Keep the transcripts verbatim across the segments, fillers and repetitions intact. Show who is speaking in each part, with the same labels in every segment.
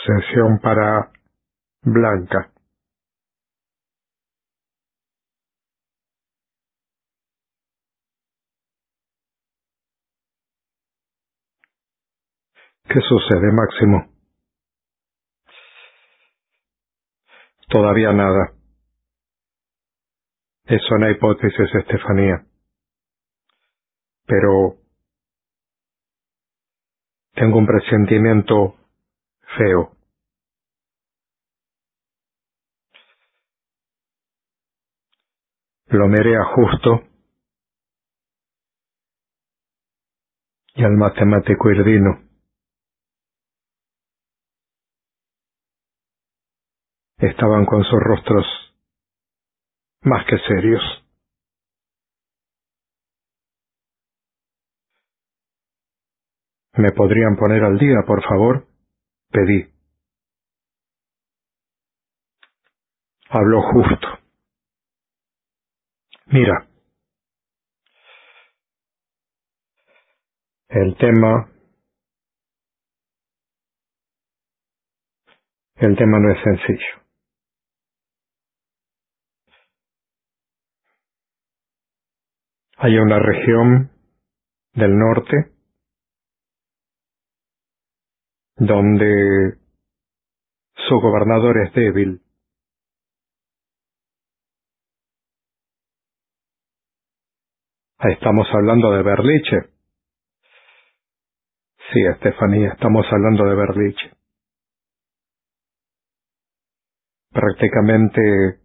Speaker 1: Sesión para Blanca. ¿Qué sucede, Máximo? Todavía nada. Es una hipótesis, Estefanía. Pero tengo un presentimiento feo. Lo miré a Justo y al matemático Irdino. Estaban con sus rostros más que serios. ¿Me podrían poner al día, por favor? Pedí. Habló Justo. Mira, el tema... El tema no es sencillo. Hay una región del norte donde su gobernador es débil. Estamos hablando de Berliche. Sí, Estefanía, estamos hablando de Berliche. Prácticamente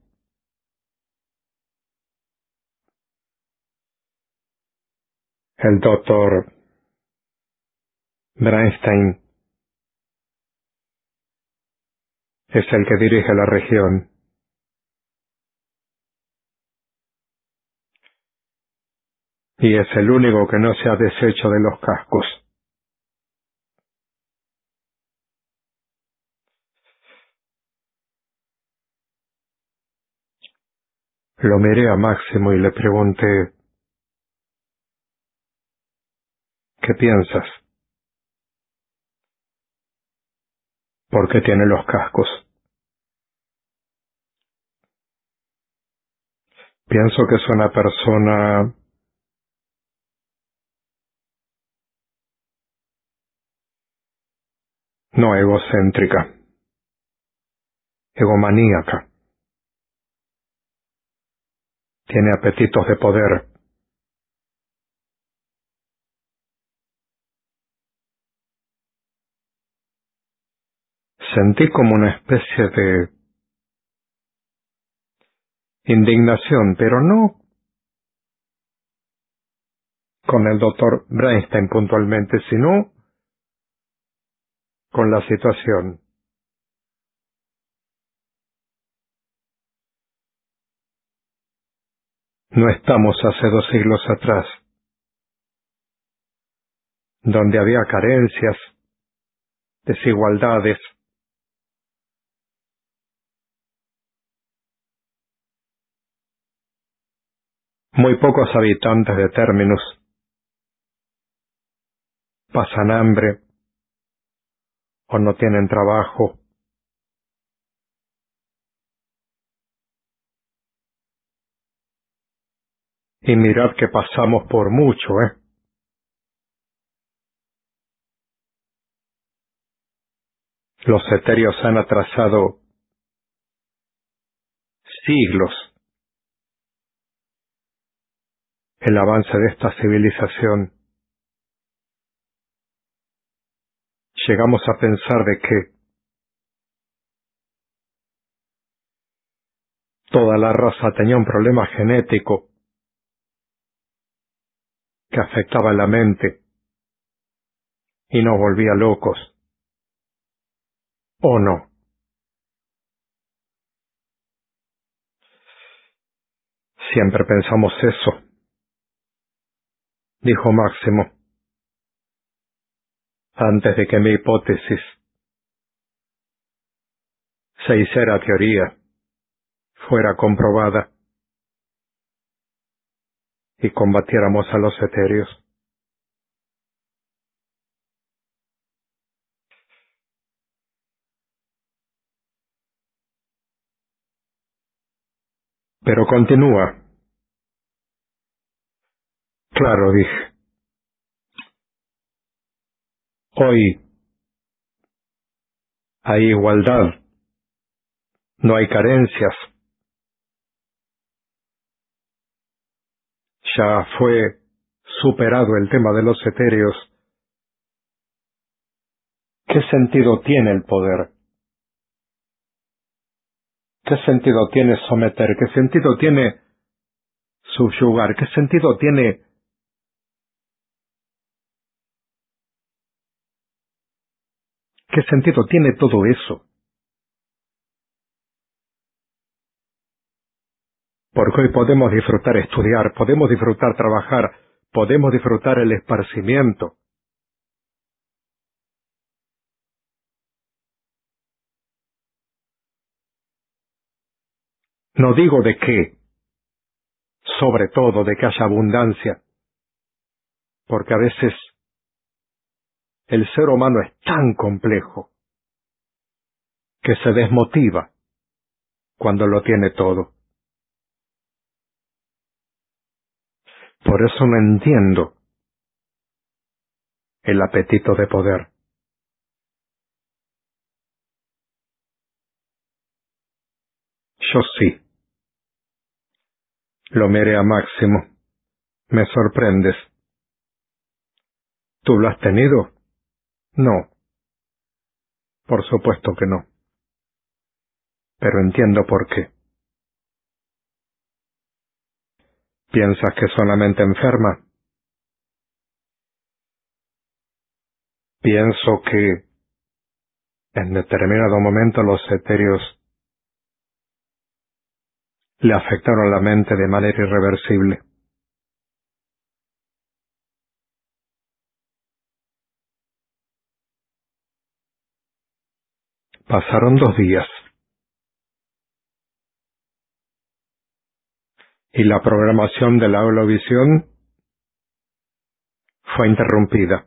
Speaker 1: el doctor Bernstein es el que dirige la región. Y es el único que no se ha deshecho de los cascos. Lo miré a Máximo y le pregunté, ¿qué piensas? ¿Por qué tiene los cascos? Pienso que es una persona no egocéntrica, egomaníaca. Tiene apetitos de poder. Sentí como una especie de indignación, pero no con el doctor Bernstein puntualmente, sino con la situación. No estamos hace dos siglos atrás, donde había carencias, desigualdades, muy pocos habitantes de términos, pasan hambre o no tienen trabajo. Y mirad que pasamos por mucho, ¿eh? Los etéreos han atrasado siglos el avance de esta civilización. Llegamos a pensar de que toda la raza tenía un problema genético que afectaba la mente y nos volvía locos. ¿O no? Siempre pensamos eso, dijo Máximo, antes de que mi hipótesis se hiciera teoría, fuera comprobada y combatiéramos a los etéreos. Pero continúa. Claro, dije. Hoy hay igualdad, no hay carencias. Ya fue superado el tema de los etéreos. ¿Qué sentido tiene el poder? ¿Qué sentido tiene someter? ¿Qué sentido tiene subyugar? ¿Qué sentido tiene qué sentido tiene todo eso? Porque hoy podemos disfrutar estudiar, podemos disfrutar trabajar, podemos disfrutar el esparcimiento. No digo de qué, sobre todo de que haya abundancia, porque a veces el ser humano es tan complejo que se desmotiva cuando lo tiene todo. Por eso no entiendo el apetito de poder. Yo sí, lo miré a Máximo. Me sorprendes. ¿Tú lo has tenido? No, por supuesto que no. Pero entiendo por qué. ¿Piensas que solamente enferma? Pienso que en determinado momento los etéreos le afectaron la mente de manera irreversible. Pasaron dos días y la programación de la Eurovisión fue interrumpida.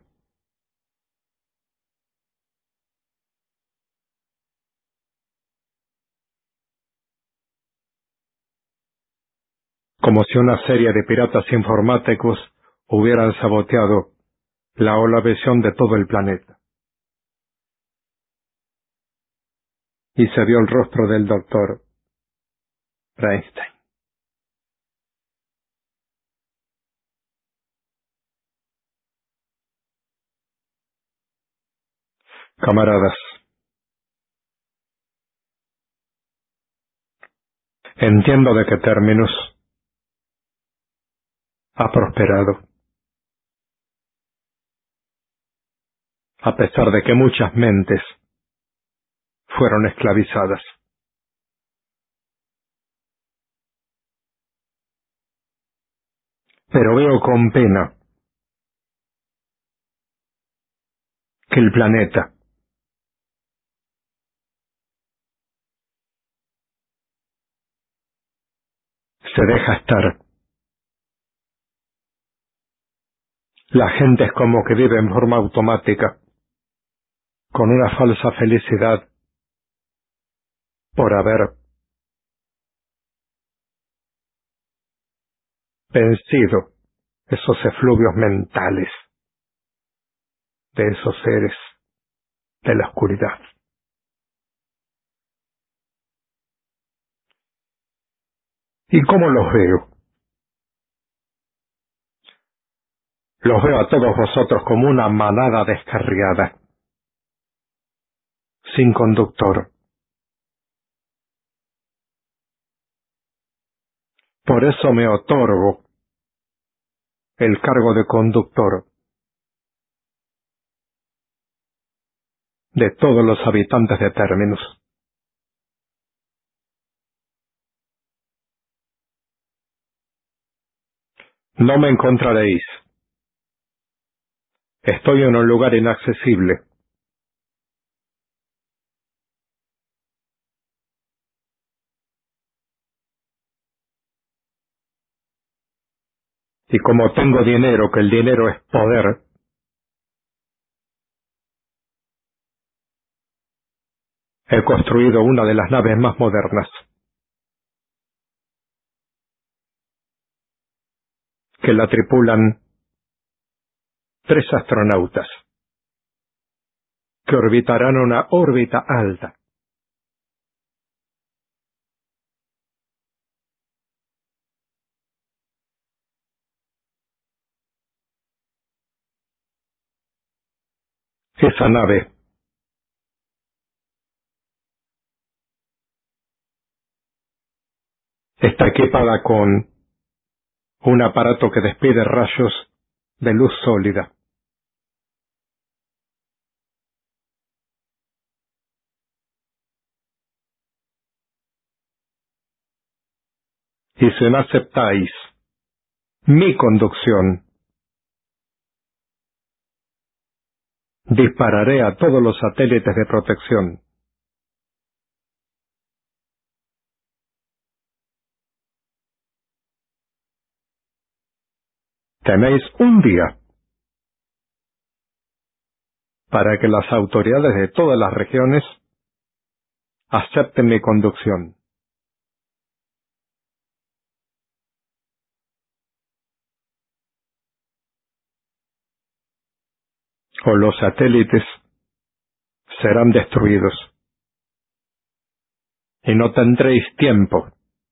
Speaker 1: Como si una serie de piratas informáticos hubieran saboteado la Eurovisión de todo el planeta. Y se vio el rostro del doctor Einstein. Camaradas, entiendo de qué términos ha prosperado, a pesar de que muchas mentes fueron esclavizadas. Pero veo con pena que el planeta se deja estar. La gente es como que vive en forma automática, con una falsa felicidad por haber vencido esos efluvios mentales de esos seres de la oscuridad. ¿Y cómo los veo? Los veo a todos vosotros como una manada descarriada, sin conductor. Por eso me otorgo el cargo de conductor de todos los habitantes de términos. No me encontraréis. Estoy en un lugar inaccesible. Y como tengo dinero, que el dinero es poder, he construido una de las naves más modernas. que la tripulan tres astronautas que orbitarán una órbita alta. Esa nave está equipada con un aparato que despide rayos de luz sólida. Y si no aceptáis mi conducción, dispararé a todos los satélites de protección. Tenéis un día para que las autoridades de todas las regiones acepten mi conducción. O los satélites serán destruidos y no tendréis tiempo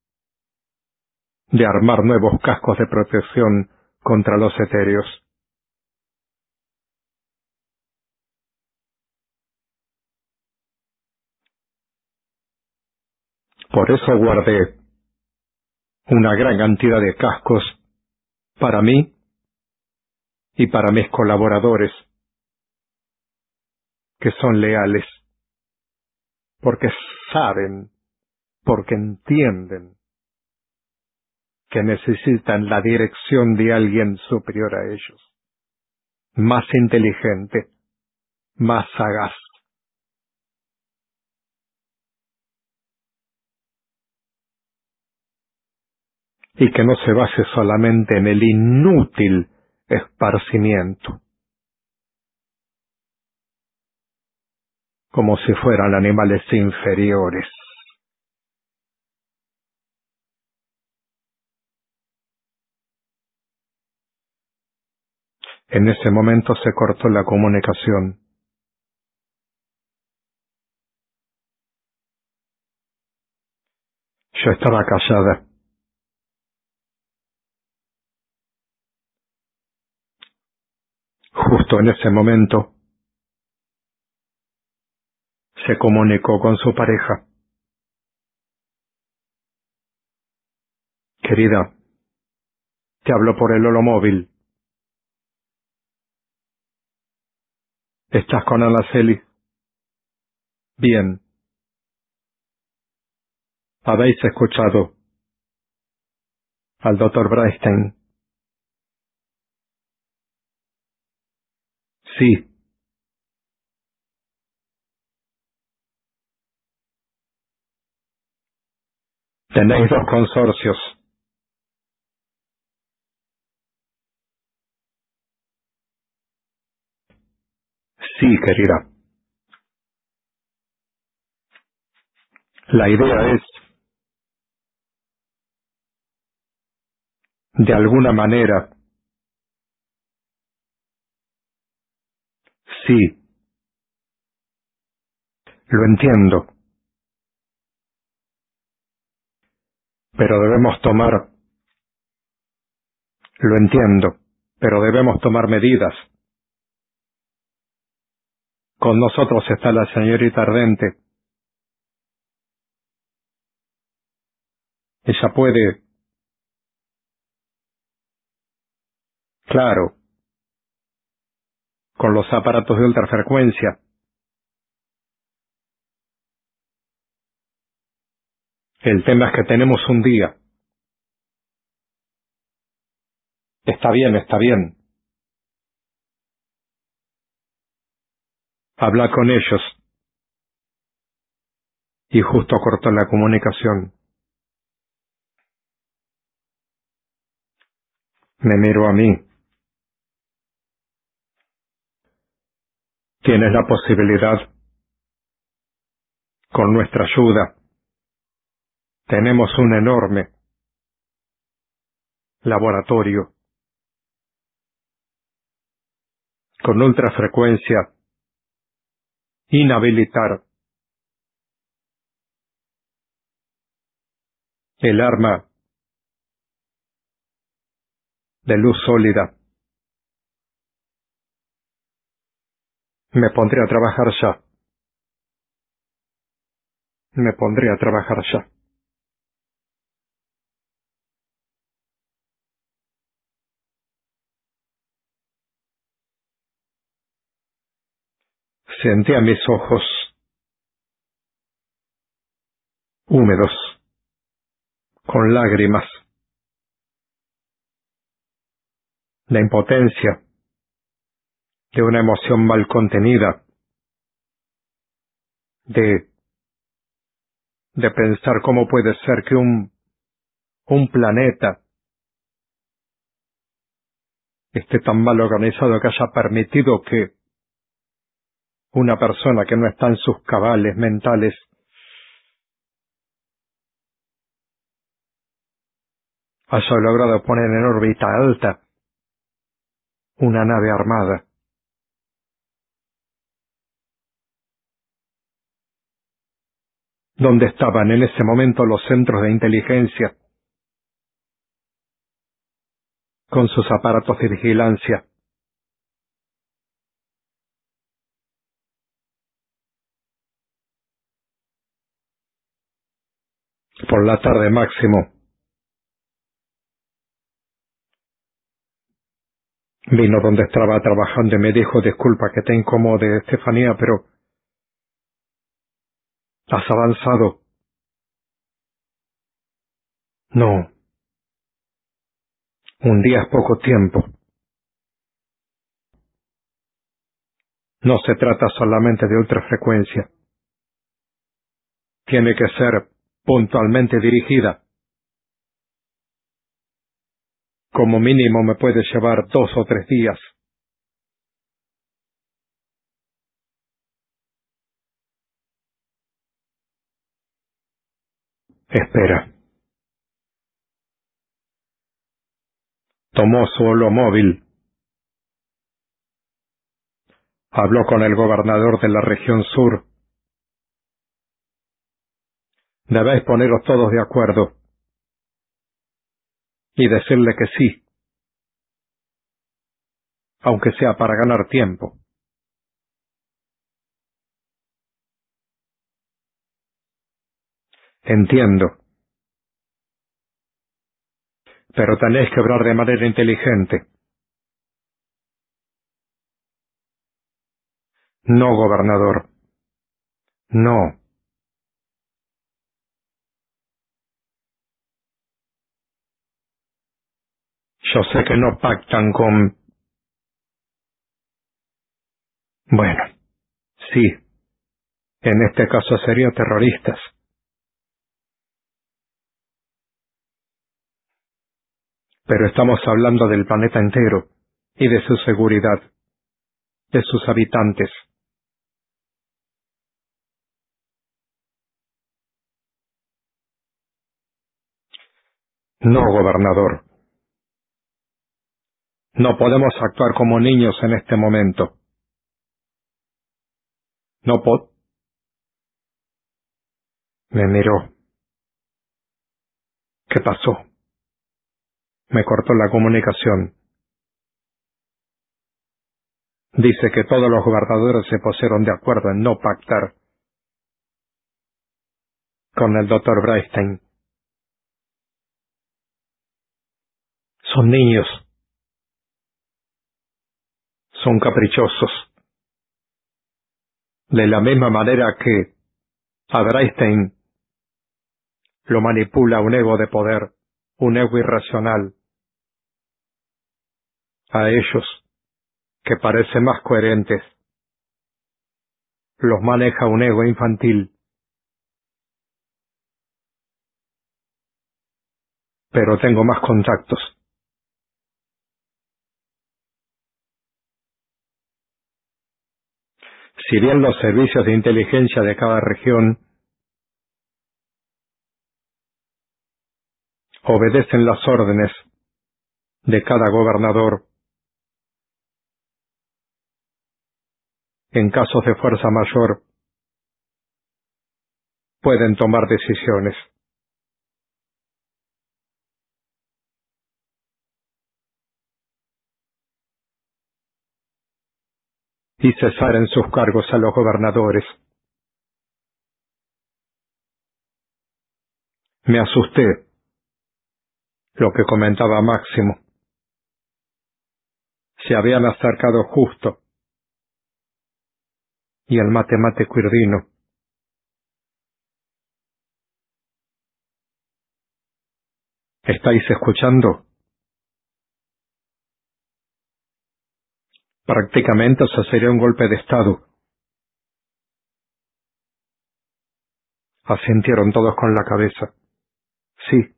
Speaker 1: de armar nuevos cascos de protección contra los etéreos. Por eso guardé una gran cantidad de cascos para mí y para mis colaboradores, que son leales, porque saben, porque entienden que necesitan la dirección de alguien superior a ellos, más inteligente, más sagaz. Y que no se base solamente en el inútil esparcimiento, como si fueran animales inferiores. En ese momento se cortó la comunicación. Yo estaba callada. Justo en ese momento se comunicó con su pareja. Querida, te hablo por el holomóvil. ¿Estás con Araceli? Bien. ¿Habéis escuchado al doctor Bernstein? Sí. Tenéis dos consorcios. Sí, querida. La idea es, de alguna manera, sí, lo entiendo, pero debemos tomar, lo entiendo, pero debemos tomar medidas. Con nosotros está la señorita Ardente. Ella puede, claro, con los aparatos de ultrafrecuencia. El tema es que tenemos un día. Está bien, está bien. Habla con ellos. Y justo cortó la comunicación. Me miró a mí. Tienes la posibilidad, con nuestra ayuda. Tenemos un enorme laboratorio con ultrafrecuencia, inhabilitar el arma de luz sólida. Me pondré a trabajar ya. Me pondré a trabajar ya. Sentía mis ojos húmedos, con lágrimas. La impotencia de una emoción mal contenida, de, de pensar cómo puede ser que un, un planeta esté tan mal organizado que haya permitido que una persona que no está en sus cabales mentales haya logrado poner en órbita alta una nave armada. ¿Dónde estaban en ese momento los centros de inteligencia con sus aparatos de vigilancia? Por la tarde Máximo vino donde estaba trabajando y me dijo: disculpa que te incomode, Estefanía, pero ¿has avanzado? No, un día es poco tiempo. No se trata solamente de ultrafrecuencia. Tiene que ser puntualmente dirigida. Como mínimo me puede llevar dos o tres días. Espera. Tomó su holomóvil. Habló con el gobernador de la región sur. Debéis poneros todos de acuerdo y decirle que sí, aunque sea para ganar tiempo. Entiendo, pero tenéis que obrar de manera inteligente. No, gobernador. No. Yo sé que no pactan con... Bueno, sí, en este caso serían terroristas. Pero estamos hablando del planeta entero y de su seguridad, de sus habitantes. No, gobernador. No podemos actuar como niños en este momento. No po... Me miró. ¿Qué pasó? Me cortó la comunicación. Dice que todos los gobernadores se pusieron de acuerdo en no pactar con el doctor Breistein. Son niños. Son caprichosos. De la misma manera que a Breistein lo manipula un ego de poder, un ego irracional. A ellos, que parecen más coherentes, los maneja un ego infantil. Pero tengo más contactos. Si bien los servicios de inteligencia de cada región obedecen las órdenes de cada gobernador, en casos de fuerza mayor, pueden tomar decisiones. Y cesar en sus cargos a los gobernadores. Me asusté, lo que comentaba Máximo. Se habían acercado Justo y el matemático Irdino. ¿Estáis escuchando? Prácticamente eso sería un golpe de estado. Asintieron todos con la cabeza. Sí.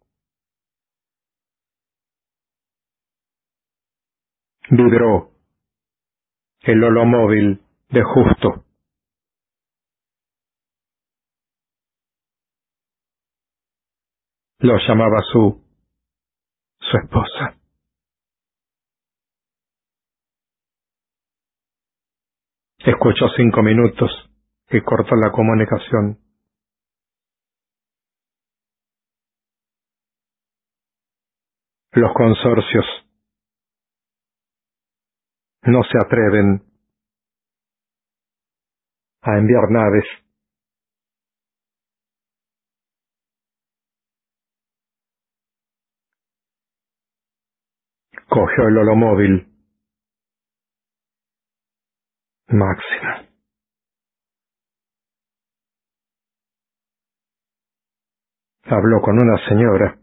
Speaker 1: Vibró el holomóvil de Justo. Lo llamaba su... su esposa. Escuchó cinco minutos y cortó la comunicación. Los consorcios no se atreven a enviar naves. Cogió el holomóvil. Máximo. Habló con una señora.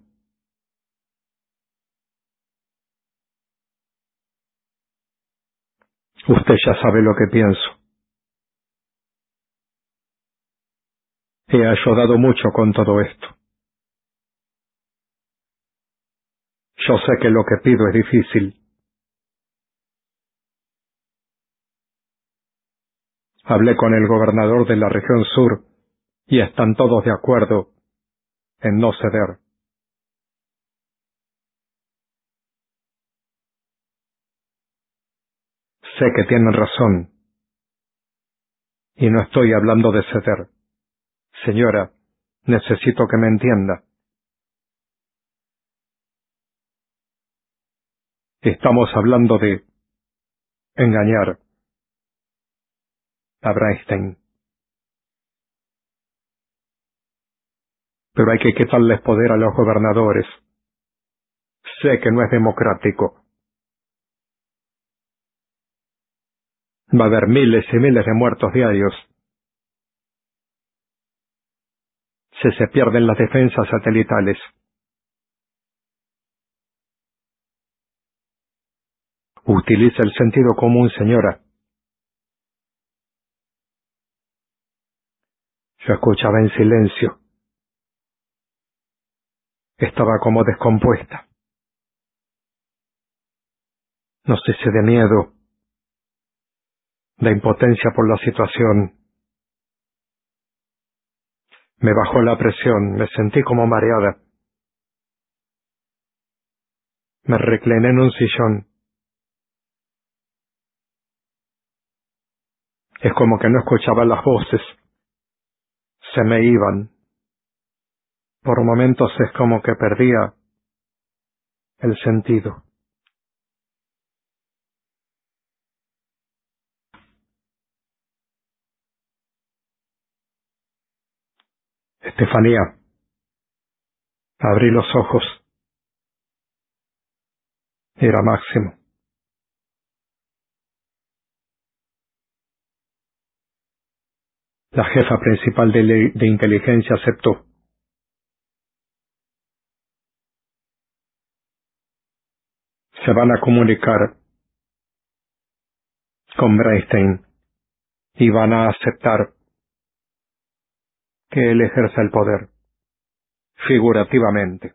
Speaker 1: Usted ya sabe lo que pienso. He ayudado mucho con todo esto. Yo sé que lo que pido es difícil. Hablé con el gobernador de la región sur y están todos de acuerdo en no ceder. Sé que tienen razón. Y no estoy hablando de ceder. Señora, necesito que me entienda. Estamos hablando de engañar a Bernstein. Pero hay que quitarles poder a los gobernadores. Sé que no es democrático. Va a haber miles y miles de muertos diarios. Si se pierden las defensas satelitales. Utiliza el sentido común, señora. Yo escuchaba en silencio. Estaba como descompuesta. No sé si de miedo, de impotencia por la situación. Me bajó la presión, me sentí como mareada. Me recliné en un sillón. Es como que no escuchaba las voces. Se me iban. Por momentos es como que perdía el sentido. Estefanía. Abrí los ojos. Era Máximo. La jefa principal de, le- de inteligencia aceptó. Se van a comunicar con Bernstein y van a aceptar que él ejerza el poder, figurativamente.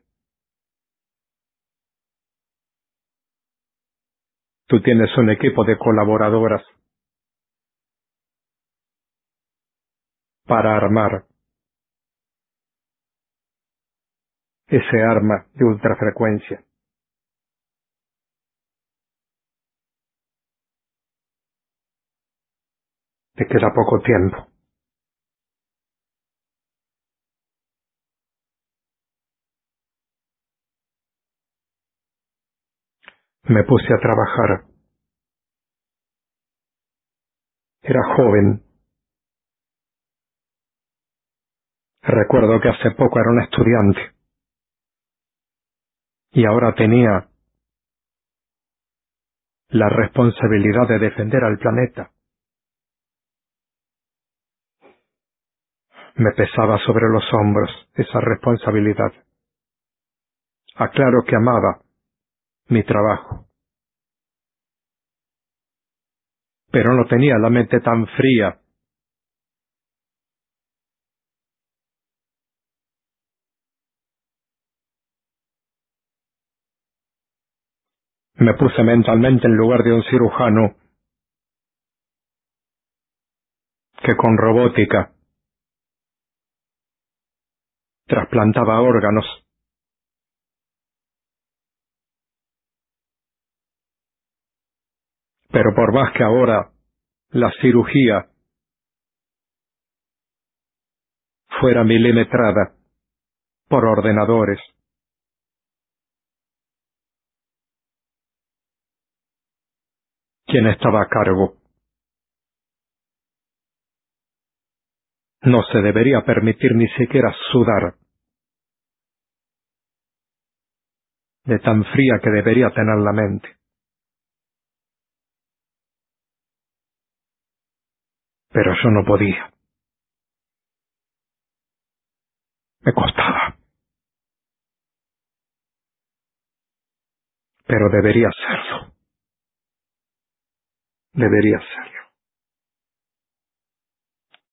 Speaker 1: Tú tienes un equipo de colaboradoras para armar ese arma de ultrafrecuencia. Te queda poco tiempo. Me puse a trabajar. Era joven. Recuerdo que hace poco era un estudiante. Y ahora tenía la responsabilidad de defender al planeta. Me pesaba sobre los hombros esa responsabilidad. Aclaro que amaba mi trabajo, pero no tenía la mente tan fría. Me puse mentalmente en lugar de un cirujano que con robótica trasplantaba órganos. Pero por más que ahora la cirugía fuera milimetrada por ordenadores, quien estaba a cargo no se debería permitir ni siquiera sudar de tan fría que debería tener la mente. Pero yo no podía. Me costaba. Pero debería hacerlo. Debería hacerlo.